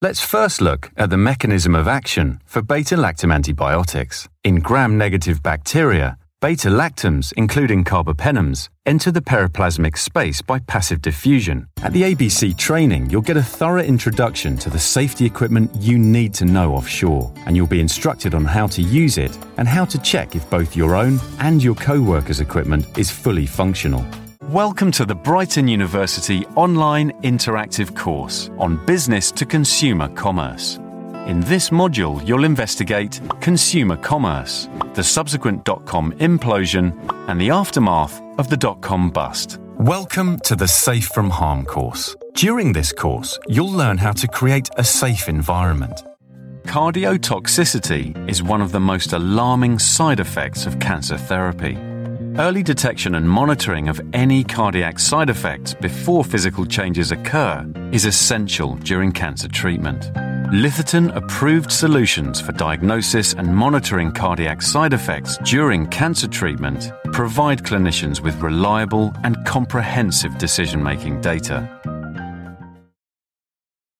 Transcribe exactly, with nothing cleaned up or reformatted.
Let's first look at the mechanism of action for beta-lactam antibiotics. In gram-negative bacteria, beta-lactams, including carbapenems, enter the periplasmic space by passive diffusion. At the A B C training, you'll get a thorough introduction to the safety equipment you need to know offshore, and you'll be instructed on how to use it and how to check if both your own and your co-workers' equipment is fully functional. Welcome to the Brighton University online interactive course on business to consumer commerce. In this module, you'll investigate consumer commerce, the subsequent dot-com implosion, and the aftermath of the dot-com bust. Welcome to the Safe from Harm course. During this course, you'll learn how to create a safe environment. Cardiotoxicity is one of the most alarming side effects of cancer therapy. Early detection and monitoring of any cardiac side effects before physical changes occur is essential during cancer treatment. Litherton-approved solutions for diagnosis and monitoring cardiac side effects during cancer treatment provide clinicians with reliable and comprehensive decision-making data.